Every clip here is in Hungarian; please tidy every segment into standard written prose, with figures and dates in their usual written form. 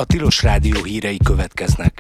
A Tilos Rádió hírei következnek.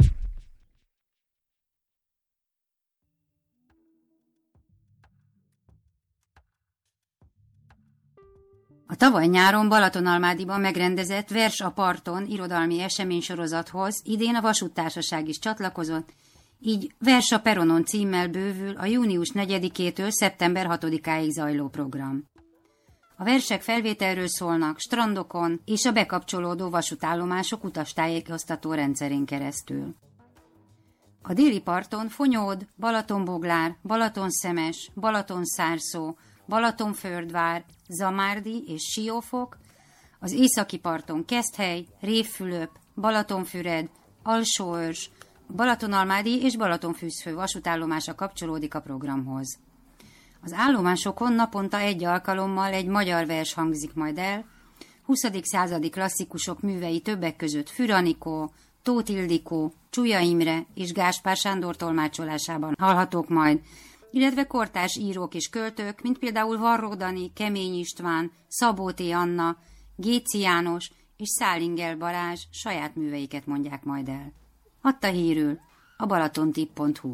A tavaly nyáron Balatonalmádiban megrendezett Vers a parton irodalmi eseménysorozathoz idén a Vasúttársaság is csatlakozott, így Vers a peronon címmel bővül a június 4-től szeptember 6-áig zajló program. A versek felvételről szólnak strandokon és a bekapcsolódó vasútállomások utastájékoztató rendszerén keresztül. A déli parton Fonyód, Balatonboglár, Balatonszemes, Balatonszárszó, Balatonföldvár, Zamárdi és Siófok, az északi parton Keszthely, Révfülöp, Balatonfüred, Alsóörs, Balatonalmádi és Balatonfűzfő vasútállomása kapcsolódik a programhoz. Az állomásokon naponta egy alkalommal egy magyar vers hangzik majd el, 20. századi klasszikusok művei többek között Für Anikó, Tóth Ildikó, Csuja Imre és Gáspár Sándor tolmácsolásában hallhatók majd, illetve kortárs írók és költők, mint például Varró Dani, Kemény István, Szabó T. Anna, Géci János és Szálingel Balázs saját műveiket mondják majd el. Adta hírül a balatontip.hu.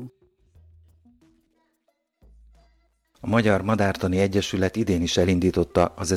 A Magyar Madártani Egyesület idén is elindította az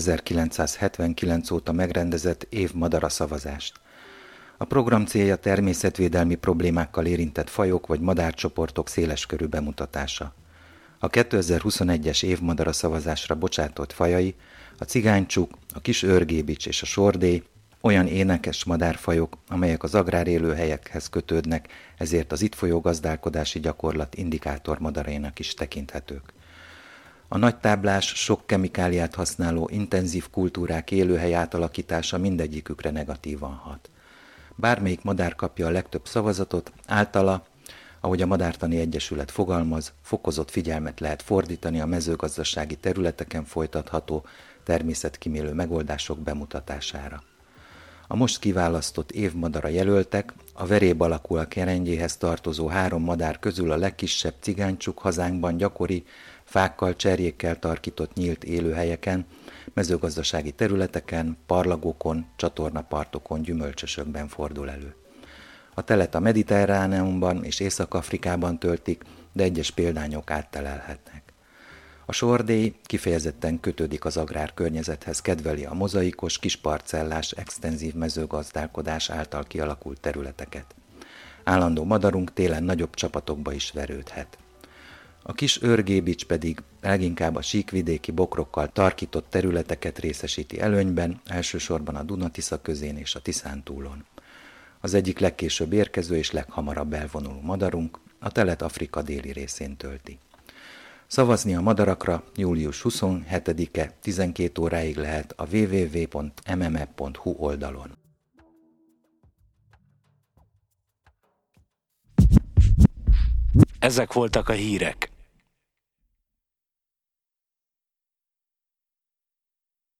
1979 óta megrendezett év madara szavazást. A program célja természetvédelmi problémákkal érintett fajok vagy madárcsoportok széleskörű bemutatása. A 2021-es évmadara szavazásra bocsátott fajai, a cigánycsuk, a kis őrgébics és a sordély olyan énekes madárfajok, amelyek az agrárélőhelyekhez kötődnek, ezért az itt folyó gazdálkodási gyakorlat indikátormadarainak is tekinthetők. A nagytáblás, sok kemikáliát használó intenzív kultúrák élőhely átalakítása mindegyikükre negatívan hat. Bármelyik madár kapja a legtöbb szavazatot, általa, ahogy a Madártani Egyesület fogalmaz, fokozott figyelmet lehet fordítani a mezőgazdasági területeken folytatható, természetkímélő megoldások bemutatására. A most kiválasztott évmadara jelöltek a veréb alakúak rendjéhez tartozó 3 madár közül a legkisebb cigánycsuk hazánkban gyakori, fákkal, cserjékkel tarkított nyílt élőhelyeken, mezőgazdasági területeken, parlagokon, csatornapartokon, gyümölcsösökben fordul elő. A telet a Mediterráneumban és Észak-Afrikában töltik, de egyes példányok áttelelhetnek. A sordély kifejezetten kötődik az agrárkörnyezethez, kedveli a mozaikos, kisparcellás, extenzív mezőgazdálkodás által kialakult területeket. Állandó madarunk télen nagyobb csapatokba is verődhet. A kis őrgébics pedig leginkább a síkvidéki bokrokkal tarkított területeket részesíti előnyben, elsősorban a Duna-Tisza közén és a Tiszántúlon. Az egyik legkésőbb érkező és leghamarabb elvonuló madarunk a telet Afrika déli részén tölti. Szavazni a madarakra július 27-e 12 óráig lehet a www.mme.hu oldalon. Ezek voltak a hírek.